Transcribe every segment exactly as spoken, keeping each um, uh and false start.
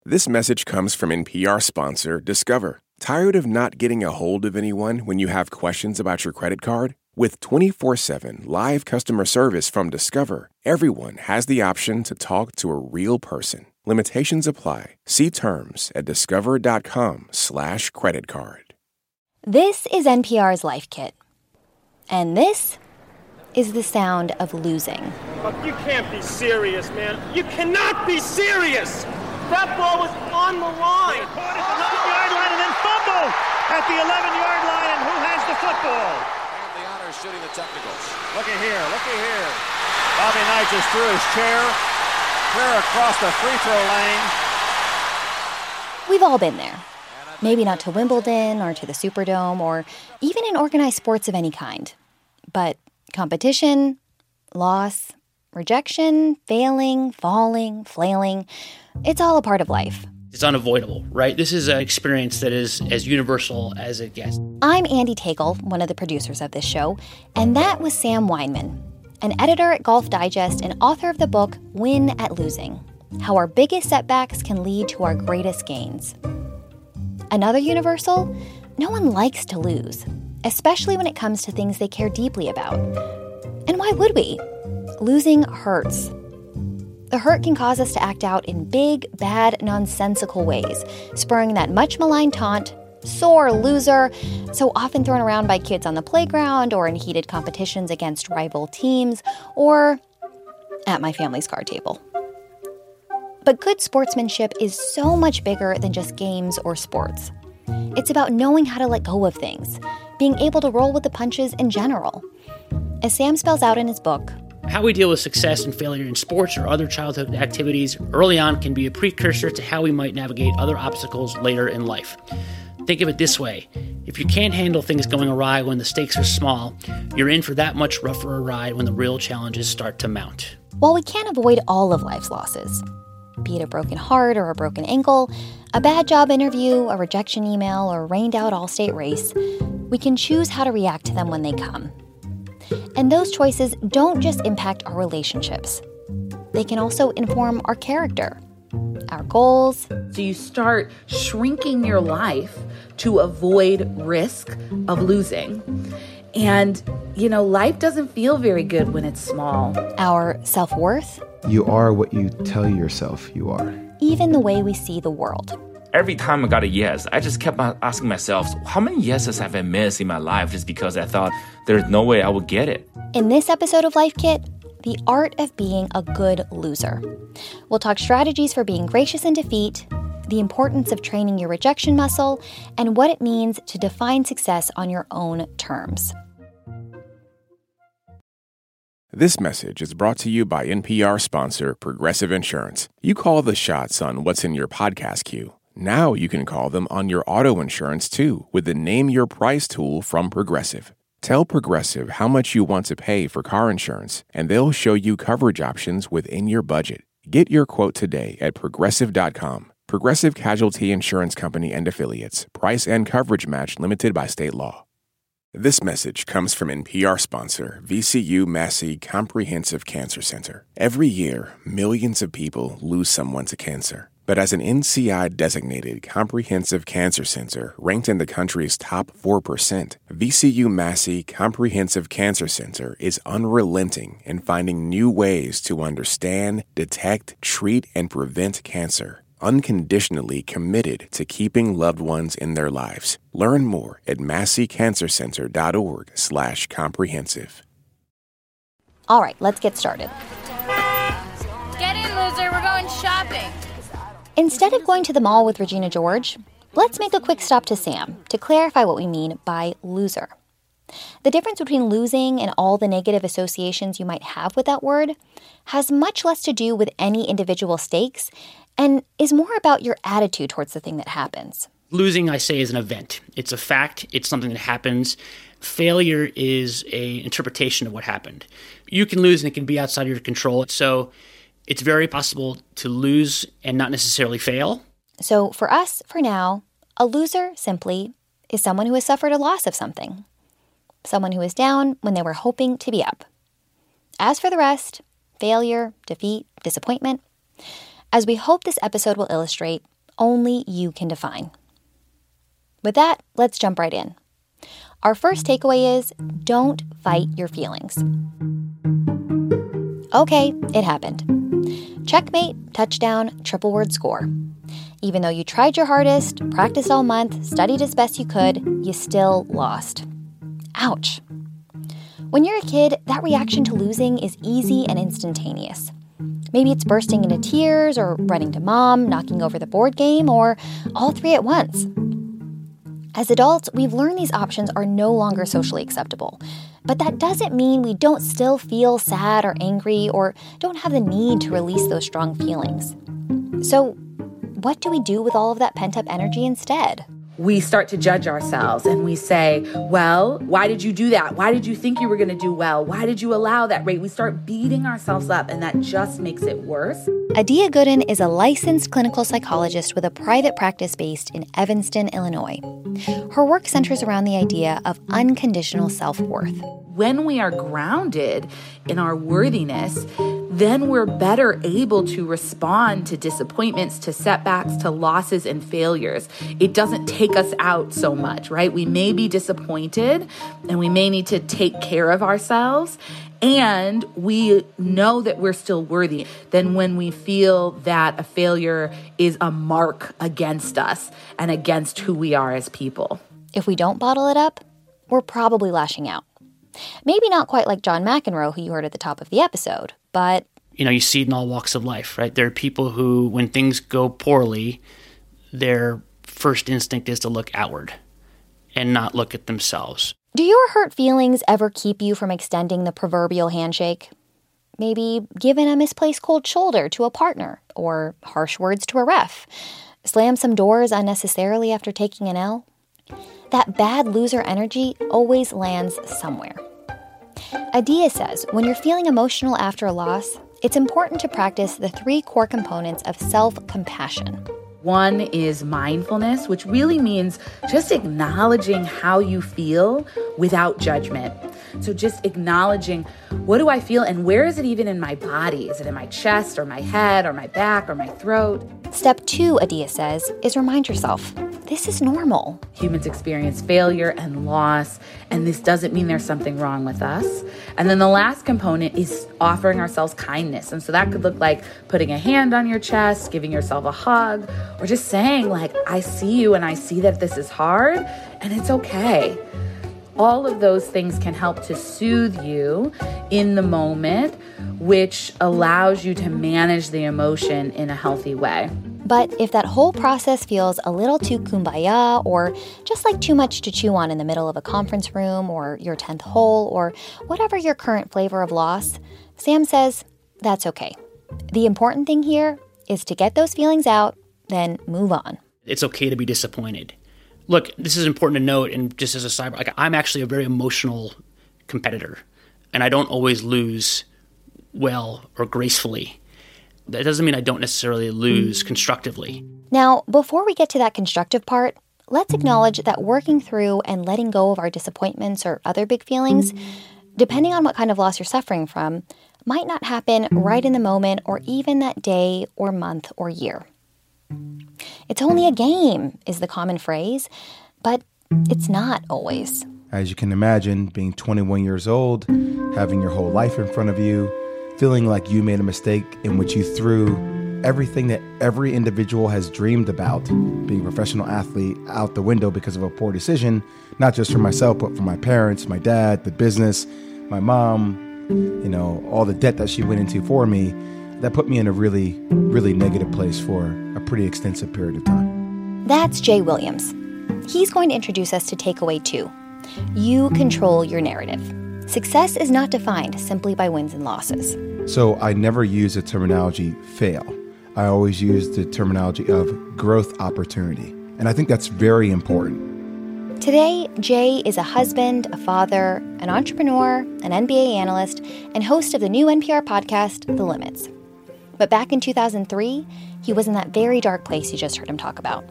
This message comes from N P R sponsor Discover. Tired of not getting a hold of anyone when you have questions about your credit card? With twenty-four seven live customer service from Discover, everyone has the option to talk to a real person. Limitations apply. See terms at discover.com slash credit card. This is N P R's Life Kit. And this is the sound of losing. Oh, you can't be serious, man. You cannot be serious! That ball was on the line. Caught at the nine-yard line and then fumbled at the eleven-yard line. And who has the football? And the honors shooting the technicals. Looky here, looky here. Bobby Knight just threw his chair clear across the free throw lane. We've all been there. Maybe not to Wimbledon or to the Superdome or even in organized sports of any kind. But competition, loss, rejection, failing, falling, flailing, it's all a part of life. It's unavoidable, right? This is an experience that is as universal as it gets. I'm Andy Tagle, one of the producers of this show, and that was Sam Weinman, an editor at Golf Digest and author of the book Win at Losing: How Our Biggest Setbacks Can Lead to Our Greatest Gains. Another universal? No one likes to lose, especially when it comes to things they care deeply about. And why would we? Losing hurts. The hurt can cause us to act out in big, bad, nonsensical ways, spurring that much maligned taunt, sore loser, so often thrown around by kids on the playground or in heated competitions against rival teams or at my family's card table. But good sportsmanship is so much bigger than just games or sports. It's about knowing how to let go of things, being able to roll with the punches in general. As Sam spells out in his book, how we deal with success and failure in sports or other childhood activities early on can be a precursor to how we might navigate other obstacles later in life. Think of it this way. If you can't handle things going awry when the stakes are small, you're in for that much rougher a ride when the real challenges start to mount. While we can't avoid all of life's losses, be it a broken heart or a broken ankle, a bad job interview, a rejection email, or a rained-out all-state race, we can choose how to react to them when they come. And those choices don't just impact our relationships. They can also inform our character, our goals. So you start shrinking your life to avoid risk of losing. And, you know, life doesn't feel very good when it's small. Our self-worth. You are what you tell yourself you are. Even the way we see the world. Every time I got a yes, I just kept on asking myself, how many yeses have I missed in my life just because I thought there's no way I would get it? In this episode of Life Kit, the art of being a good loser. We'll talk strategies for being gracious in defeat, the importance of training your rejection muscle, and what it means to define success on your own terms. This message is brought to you by N P R sponsor Progressive Insurance. You call the shots on what's in your podcast queue. Now you can call them on your auto insurance, too, with the Name Your Price tool from Progressive. Tell Progressive how much you want to pay for car insurance, and they'll show you coverage options within your budget. Get your quote today at progressive dot com. Progressive Casualty Insurance Company and Affiliates. Price and coverage match limited by state law. This message comes from N P R sponsor V C U Massey Comprehensive Cancer Center. Every year, millions of people lose someone to cancer. But as an N C I-designated comprehensive cancer center ranked in the country's top four percent, V C U Massey Comprehensive Cancer Center is unrelenting in finding new ways to understand, detect, treat, and prevent cancer. Unconditionally committed to keeping loved ones in their lives. Learn more at masseycancercenter.org slash comprehensive. All right, let's get started. Get in, loser. We're going shopping. Instead of going to the mall with Regina George, let's make a quick stop to Sam to clarify what we mean by loser. The difference between losing and all the negative associations you might have with that word has much less to do with any individual stakes and is more about your attitude towards the thing that happens. Losing, I say, is an event. It's a fact. It's something that happens. Failure is an interpretation of what happened. You can lose and it can be outside of your control. So it's very possible to lose and not necessarily fail. So for us, for now, a loser simply is someone who has suffered a loss of something. Someone who is down when they were hoping to be up. As for the rest, failure, defeat, disappointment, as we hope this episode will illustrate, only you can define. With that, let's jump right in. Our first takeaway is, don't fight your feelings. Okay, it happened. Checkmate, touchdown, triple word score. Even though you tried your hardest, practiced all month, studied as best you could, you still lost. Ouch. When you're a kid, that reaction to losing is easy and instantaneous. Maybe it's bursting into tears or running to mom, knocking over the board game, or all three at once. As adults, we've learned these options are no longer socially acceptable. But that doesn't mean we don't still feel sad or angry or don't have the need to release those strong feelings. So, what do we do with all of that pent-up energy instead? We start to judge ourselves and we say, well, why did you do that? Why did you think you were going to do well? Why did you allow that rate? We start beating ourselves up, and that just makes it worse. Adia Gooden is a licensed clinical psychologist with a private practice based in Evanston, Illinois. Her work centers around the idea of unconditional self-worth. When we are grounded in our worthiness, then we're better able to respond to disappointments, to setbacks, to losses and failures. It doesn't take us out so much, right? We may be disappointed and we may need to take care of ourselves, and we know that we're still worthy than when we feel that a failure is a mark against us and against who we are as people. If we don't bottle it up, we're probably lashing out. Maybe not quite like John McEnroe, who you heard at the top of the episode, but... You know, you see it in all walks of life, right? There are people who, when things go poorly, their first instinct is to look outward and not look at themselves. Do your hurt feelings ever keep you from extending the proverbial handshake? Maybe giving a misplaced cold shoulder to a partner, or harsh words to a ref. Slam some doors unnecessarily after taking an L? That bad loser energy always lands somewhere. Adia says when you're feeling emotional after a loss, it's important to practice the three core components of self-compassion. One is mindfulness, which really means just acknowledging how you feel without judgment. So just acknowledging, what do I feel and where is it even in my body? Is it in my chest or my head or my back or my throat? Step two, Adia says, is remind yourself, this is normal. Humans experience failure and loss, and this doesn't mean there's something wrong with us. And then the last component is offering ourselves kindness. And so that could look like putting a hand on your chest, giving yourself a hug, or just saying, like, I see you and I see that this is hard and it's okay. All of those things can help to soothe you in the moment, which allows you to manage the emotion in a healthy way. But if that whole process feels a little too kumbaya, or just like too much to chew on in the middle of a conference room or your tenth hole, or whatever your current flavor of loss, Sam says that's okay. The important thing here is to get those feelings out, then move on. It's okay to be disappointed. Look, this is important to note, and just as a cyber, like, I'm actually a very emotional competitor, and I don't always lose well or gracefully. That doesn't mean I don't necessarily lose constructively. Now, before we get to that constructive part, let's acknowledge that working through and letting go of our disappointments or other big feelings, depending on what kind of loss you're suffering from, might not happen right in the moment or even that day or month or year. It's only a game, is the common phrase, but it's not always. As you can imagine, being twenty-one years old, having your whole life in front of you, feeling like you made a mistake in which you threw everything that every individual has dreamed about, being a professional athlete, out the window because of a poor decision, not just for myself, but for my parents, my dad, the business, my mom, you know, all the debt that she went into for me. That put me in a really, really negative place for a pretty extensive period of time. That's Jay Williams. He's going to introduce us to takeaway two. You control your narrative. Success is not defined simply by wins and losses. So I never use the terminology fail. I always use the terminology of growth opportunity. And I think that's very important. Today, Jay is a husband, a father, an entrepreneur, an N B A analyst, and host of the new N P R podcast, The Limits. But back in two thousand three, he was in that very dark place you just heard him talk about.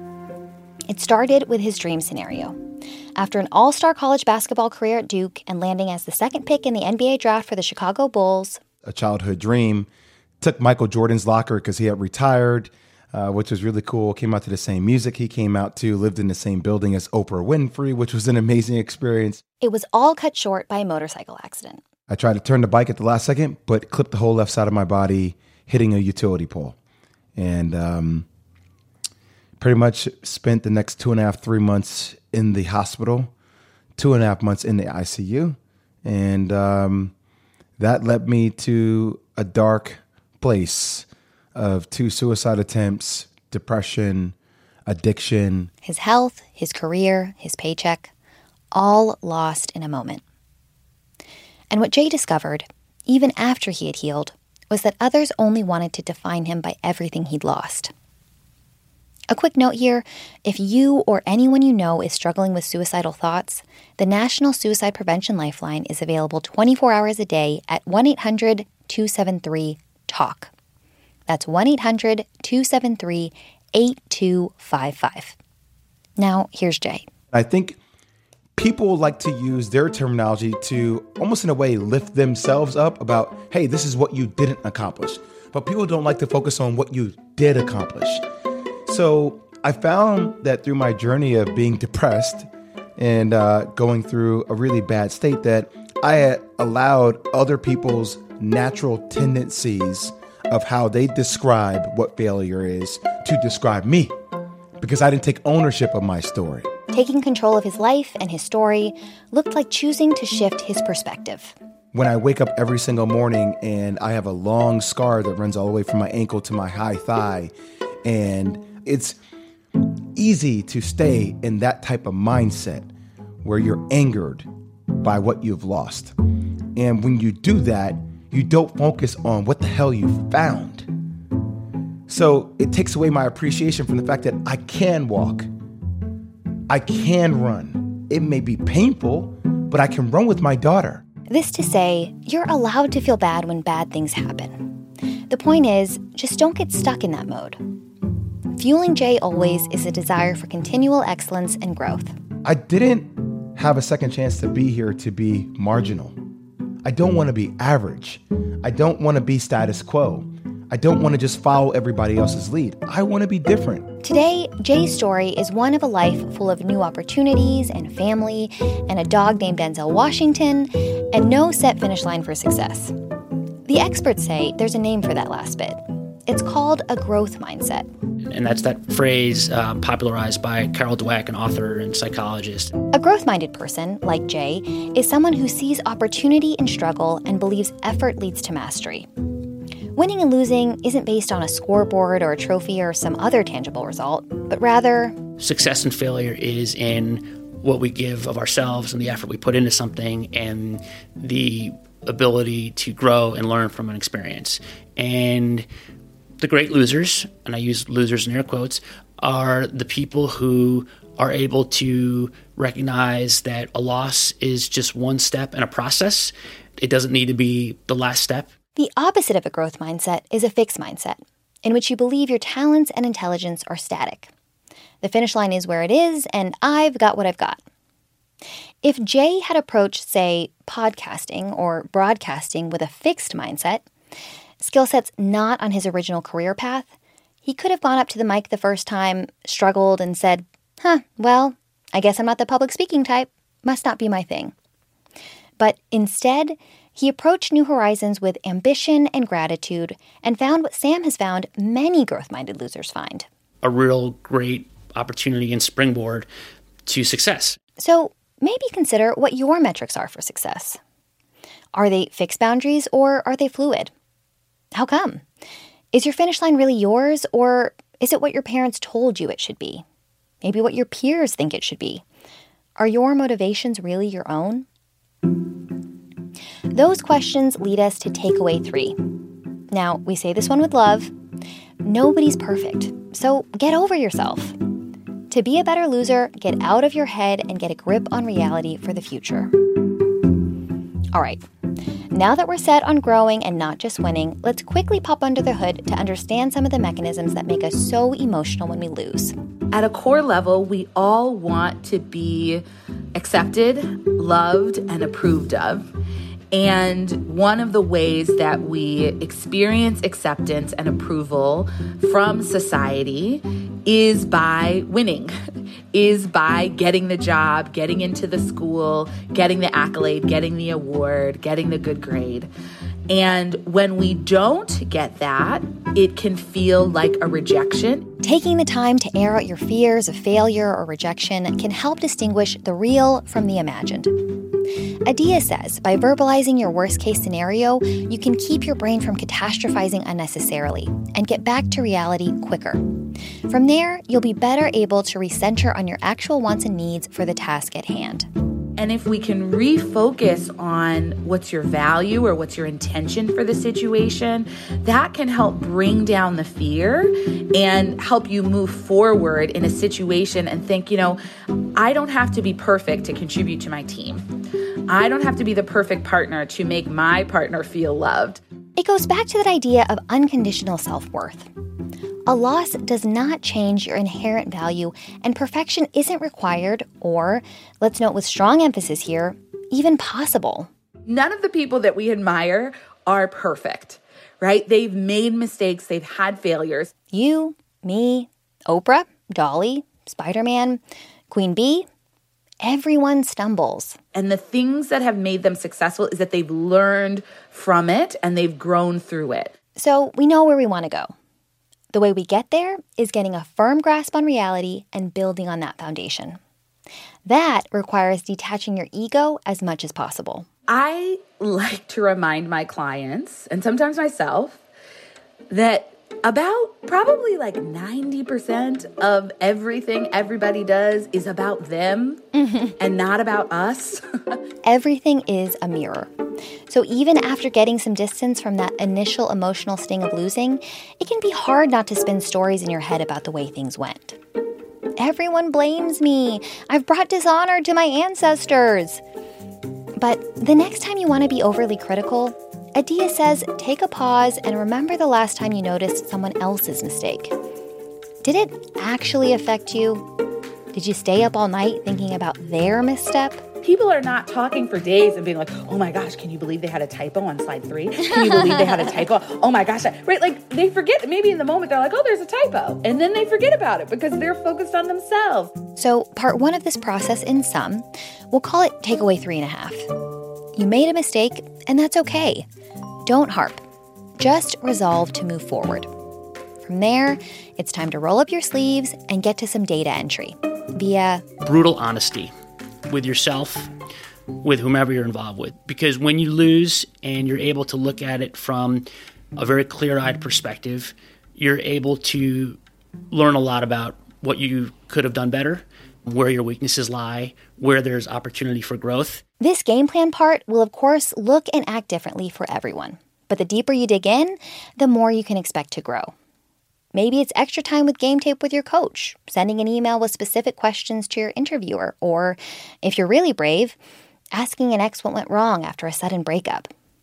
It started with his dream scenario. After an all-star college basketball career at Duke and landing as the second pick in the N B A draft for the Chicago Bulls, a childhood dream, took Michael Jordan's locker because he had retired, uh, which was really cool. Came out to the same music he came out to, lived in the same building as Oprah Winfrey, which was an amazing experience. It was all cut short by a motorcycle accident. I tried to turn the bike at the last second, but clipped the whole left side of my body, hitting a utility pole. And um, pretty much spent the next two and a half, three months in the hospital, two and a half months in the I C U. And um, that led me to a dark place of two suicide attempts, depression, addiction. His health, his career, his paycheck, all lost in a moment. And what Jay discovered, even after he had healed, was that others only wanted to define him by everything he'd lost. A quick note here, if you or anyone you know is struggling with suicidal thoughts, the National Suicide Prevention Lifeline is available twenty-four hours a day at one eight hundred two seven three TALK. That's one eight hundred two seven three eight two five five. Now, here's Jay. I think people like to use their terminology to almost in a way lift themselves up about, hey, this is what you didn't accomplish. But people don't like to focus on what you did accomplish. So I found that through my journey of being depressed and uh, going through a really bad state that I had allowed other people's natural tendencies of how they describe what failure is to describe me, because I didn't take ownership of my story. Taking control of his life and his story looked like choosing to shift his perspective. When I wake up every single morning and I have a long scar that runs all the way from my ankle to my high thigh, and it's easy to stay in that type of mindset where you're angered by what you've lost. And when you do that, you don't focus on what the hell you found. So it takes away my appreciation from the fact that I can walk. I can run. It may be painful, but I can run with my daughter. This to say, you're allowed to feel bad when bad things happen. The point is, just don't get stuck in that mode. Fueling Jay always is a desire for continual excellence and growth. I didn't have a second chance to be here to be marginal. I don't want to be average. I don't want to be status quo. I don't want to just follow everybody else's lead. I want to be different. Today, Jay's story is one of a life full of new opportunities and family and a dog named Denzel Washington and no set finish line for success. The experts say there's a name for that last bit. It's called a growth mindset. And that's that phrase um, popularized by Carol Dweck, an author and psychologist. A growth-minded person, like Jay, is someone who sees opportunity in struggle and believes effort leads to mastery. Winning and losing isn't based on a scoreboard or a trophy or some other tangible result, but rather... Success and failure is in what we give of ourselves and the effort we put into something and the ability to grow and learn from an experience. And the great losers, and I use losers in air quotes, are the people who are able to recognize that a loss is just one step in a process. It doesn't need to be the last step. The opposite of a growth mindset is a fixed mindset, in which you believe your talents and intelligence are static. The finish line is where it is, and I've got what I've got. If Jay had approached, say, podcasting or broadcasting with a fixed mindset, skill sets not on his original career path, he could have gone up to the mic the first time, struggled, and said, huh, well, I guess I'm not the public speaking type. Must not be my thing. But instead, he approached New Horizons with ambition and gratitude and found what Sam has found many growth-minded losers find. A real great opportunity and springboard to success. So maybe consider what your metrics are for success. Are they fixed boundaries or are they fluid? How come? Is your finish line really yours, or is it what your parents told you it should be? Maybe what your peers think it should be? Are your motivations really your own? Those questions lead us to takeaway three. Now, we say this one with love. Nobody's perfect, so get over yourself. To be a better loser, get out of your head and get a grip on reality for the future. All right. Now that we're set on growing and not just winning, let's quickly pop under the hood to understand some of the mechanisms that make us so emotional when we lose. At a core level, we all want to be accepted, loved, and approved of. And one of the ways that we experience acceptance and approval from society is by winning, is by getting the job, getting into the school, getting the accolade, getting the award, getting the good grade. And when we don't get that, it can feel like a rejection. Taking the time to air out your fears of failure or rejection can help distinguish the real from the imagined. Adia says by verbalizing your worst-case scenario, you can keep your brain from catastrophizing unnecessarily and get back to reality quicker. From there, you'll be better able to recenter on your actual wants and needs for the task at hand. And if we can refocus on what's your value or what's your intention for the situation, that can help bring down the fear and help you move forward in a situation and think, you know, I don't have to be perfect to contribute to my team. I don't have to be the perfect partner to make my partner feel loved. It goes back to that idea of unconditional self-worth. A loss does not change your inherent value, and perfection isn't required or, let's note with strong emphasis here, even possible. None of the people that we admire are perfect, right? They've made mistakes, they've had failures. You, me, Oprah, Dolly, Spider-Man, Queen Bee, everyone stumbles. And the things that have made them successful is that they've learned from it and they've grown through it. So we know where we want to go. The way we get there is getting a firm grasp on reality and building on that foundation. That requires detaching your ego as much as possible. I like to remind my clients, and sometimes myself, that about probably like ninety percent of everything everybody does is about them mm-hmm. and not about us. Everything is a mirror. So even after getting some distance from that initial emotional sting of losing, it can be hard not to spin stories in your head about the way things went. Everyone blames me. I've brought dishonor to my ancestors. But the next time you want to be overly critical, Adia says take a pause and remember the last time you noticed someone else's mistake. Did it actually affect you? Did you stay up all night thinking about their misstep? People are not talking for days and being like, oh my gosh, can you believe they had a typo on slide three? Can you believe they had a typo? Oh my gosh, right? Like they forget, maybe in the moment they're like, oh, there's a typo. And then they forget about it because they're focused on themselves. So part one of this process in sum, we'll call it takeaway three and a half. You made a mistake, and that's okay. Don't harp. Just resolve to move forward. From there, it's time to roll up your sleeves and get to some data entry via brutal honesty with yourself, with whomever you're involved with. Because when you lose and you're able to look at it from a very clear-eyed perspective, you're able to learn a lot about what you could have done better, where your weaknesses lie, where there's opportunity for growth. This game plan part will, of course, look and act differently for everyone. But the deeper you dig in, the more you can expect to grow. Maybe it's extra time with game tape with your coach, sending an email with specific questions to your interviewer, or, if you're really brave, asking an ex what went wrong after a sudden breakup.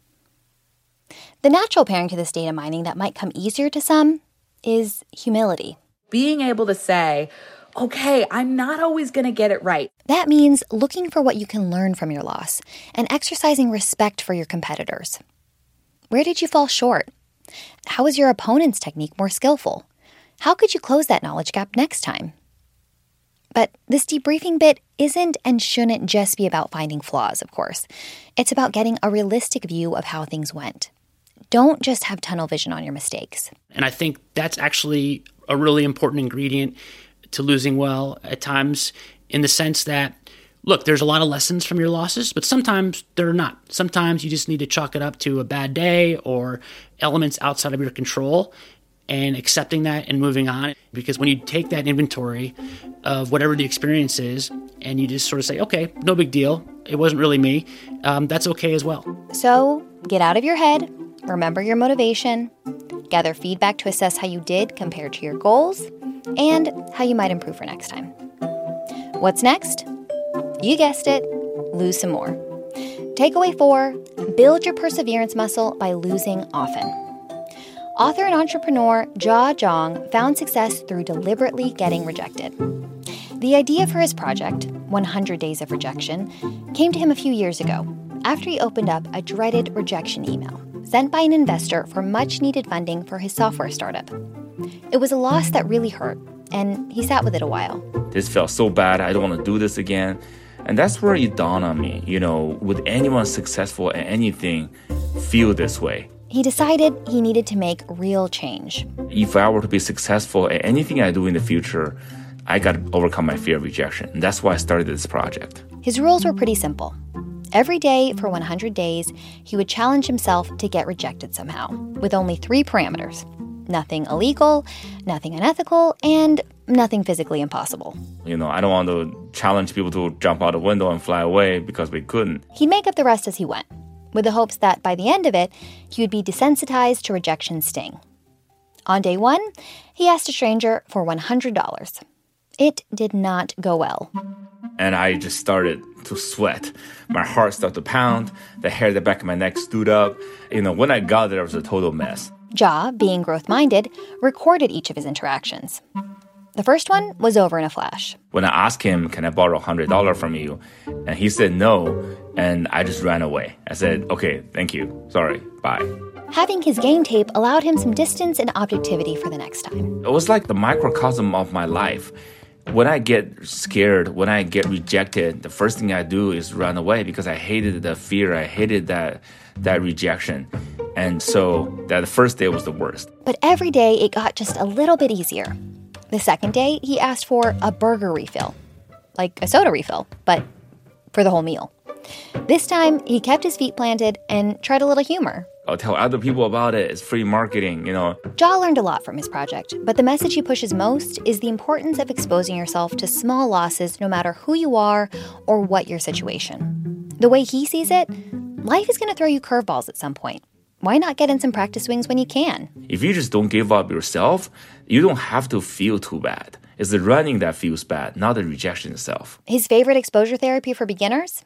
The natural pairing to this data mining that might come easier to some is humility. Being able to say, okay, I'm not always going to get it right. That means looking for what you can learn from your loss and exercising respect for your competitors. Where did you fall short? How is your opponent's technique more skillful? How could you close that knowledge gap next time? But this debriefing bit isn't and shouldn't just be about finding flaws, of course. It's about getting a realistic view of how things went. Don't just have tunnel vision on your mistakes. And I think that's actually a really important ingredient to losing well at times, in the sense that, look, there's a lot of lessons from your losses, but sometimes they're not. Sometimes you just need to chalk it up to a bad day or elements outside of your control, and accepting that and moving on. Because when you take that inventory of whatever the experience is and you just sort of say, okay, no big deal, it wasn't really me, um, that's okay as well. So get out of your head, remember your motivation, gather feedback to assess how you did compared to your goals, and how you might improve for next time. What's next? You guessed it, lose some more. Takeaway four, build your perseverance muscle by losing often. Author and entrepreneur Jia Zhang found success through deliberately getting rejected. The idea for his project, one hundred Days of Rejection, came to him a few years ago, after he opened up a dreaded rejection email sent by an investor for much-needed funding for his software startup. It was a loss that really hurt, and he sat with it a while. This felt so bad. I don't want to do this again. And that's where it dawned on me, you know, would anyone successful at anything feel this way? He decided he needed to make real change. If I were to be successful at anything I do in the future, I got to overcome my fear of rejection. And that's why I started this project. His rules were pretty simple. Every day for one hundred days, he would challenge himself to get rejected somehow, with only three parameters. Nothing illegal, nothing unethical, and nothing physically impossible. You know, I don't want to challenge people to jump out a window and fly away because we couldn't. He'd make up the rest as he went, with the hopes that by the end of it, he would be desensitized to rejection's sting. On day one, he asked a stranger for one hundred dollars. It did not go well. And I just started to sweat. My heart started to pound. The hair at the back of my neck stood up. You know, when I got there, it was a total mess. Ja, being growth-minded, recorded each of his interactions. The first one was over in a flash. When I asked him, can I borrow one hundred dollars from you? And he said no, and I just ran away. I said, okay, thank you. Sorry, bye. Having his game tape allowed him some distance and objectivity for the next time. It was like the microcosm of my life. When I get scared, when I get rejected, the first thing I do is run away because I hated the fear. I hated that that rejection. And so that the first day was the worst. But every day it got just a little bit easier. The second day, he asked for a burger refill. Like a soda refill, but for the whole meal. This time, he kept his feet planted and tried a little humor. I'll tell other people about it. It's free marketing, you know. Ja learned a lot from his project, but the message he pushes most is the importance of exposing yourself to small losses no matter who you are or what your situation. The way he sees it, life is going to throw you curveballs at some point. Why not get in some practice swings when you can? If you just don't give up yourself, you don't have to feel too bad. It's the running that feels bad, not the rejection itself. His favorite exposure therapy for beginners?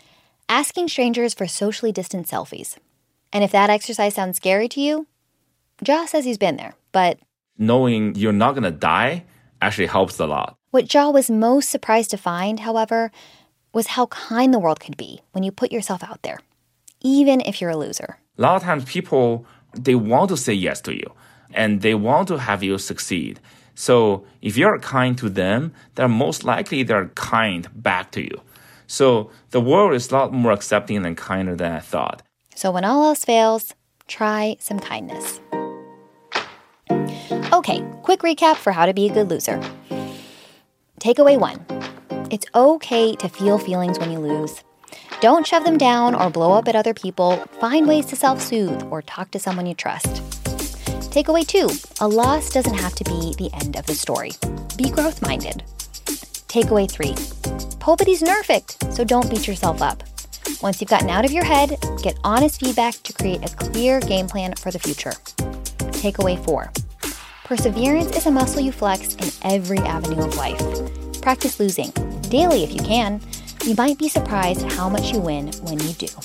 Asking strangers for socially distant selfies. And if that exercise sounds scary to you, Ja says he's been there, but knowing you're not going to die actually helps a lot. What Ja was most surprised to find, however, was how kind the world could be when you put yourself out there, even if you're a loser. A lot of times people, they want to say yes to you, and they want to have you succeed. So if you're kind to them, they're most likely they're kind back to you. So the world is a lot more accepting and kinder than I thought. So when all else fails, try some kindness. Okay, quick recap for how to be a good loser. Takeaway one. It's okay to feel feelings when you lose. Don't shove them down or blow up at other people. Find ways to self-soothe or talk to someone you trust. Takeaway two. A loss doesn't have to be the end of the story. Be growth-minded. Takeaway three. Nobody's perfect, so don't beat yourself up. Once you've gotten out of your head, get honest feedback to create a clear game plan for the future. Takeaway four. Perseverance is a muscle you flex in every avenue of life. Practice losing, daily if you can. You might be surprised how much you win when you do.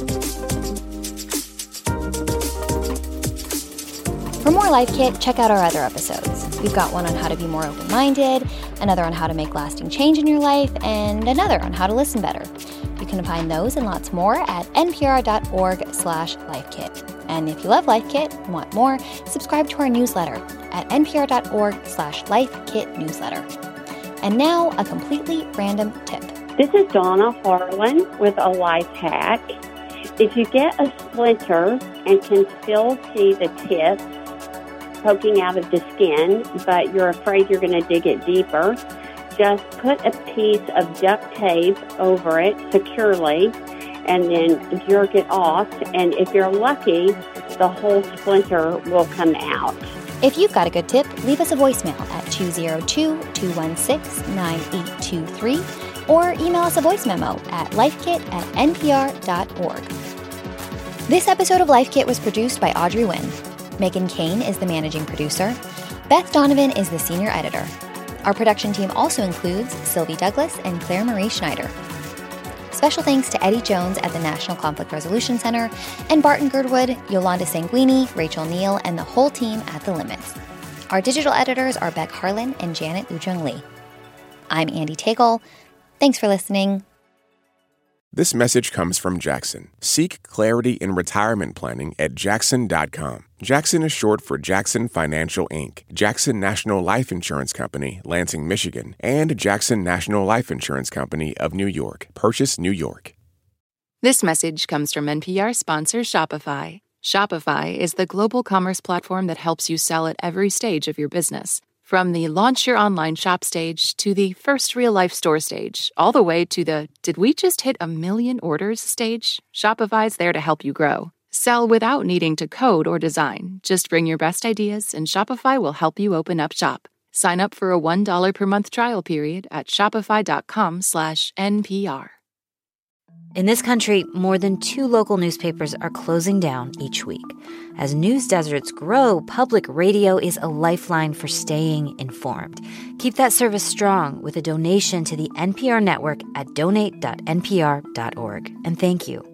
For more Life Kit, check out our other episodes. We've got one on how to be more open-minded, another on how to make lasting change in your life, and another on how to listen better. You can find those and lots more at npr.org slash lifekit. And if you love Life Kit and want more, subscribe to our newsletter at npr.org slash lifekit newsletter. And now, a completely random tip. This is Donna Harlan with a life hack. If you get a splinter and can still see the tip poking out of the skin, but you're afraid you're going to dig it deeper, just put a piece of duct tape over it securely and then jerk it off. And if you're lucky, the whole splinter will come out. If you've got a good tip, leave us a voicemail at two oh two, two one six, nine eight two three or email us a voice memo at lifekit at npr.org. This episode of Life Kit was produced by Audrey Nguyen. Megan Kane is the managing producer. Beth Donovan is the senior editor. Our production team also includes Sylvie Douglas and Claire Marie Schneider. Special thanks to Eddie Jones at the National Conflict Resolution Center and Barton Girdwood, Yolanda Sanguini, Rachel Neal, and the whole team at The Limits. Our digital editors are Beck Harlan and Janet Ujung Lee. I'm Andy Tagle. Thanks for listening. This message comes from Jackson. Seek clarity in retirement planning at jackson dot com. Jackson is short for Jackson Financial Incorporated, Jackson National Life Insurance Company, Lansing, Michigan, and Jackson National Life Insurance Company of New York, Purchase, New York. This message comes from N P R sponsor Shopify. Shopify is the global commerce platform that helps you sell at every stage of your business. From the launch your online shop stage to the first real-life store stage, all the way to the did we just hit a million orders stage, Shopify's there to help you grow. Sell without needing to code or design. Just bring your best ideas and Shopify will help you open up shop. Sign up for a one dollar per month trial period at shopify.com slash NPR. In this country, more than two local newspapers are closing down each week. As news deserts grow, public radio is a lifeline for staying informed. Keep that service strong with a donation to the N P R network at donate dot n p r dot org. And thank you.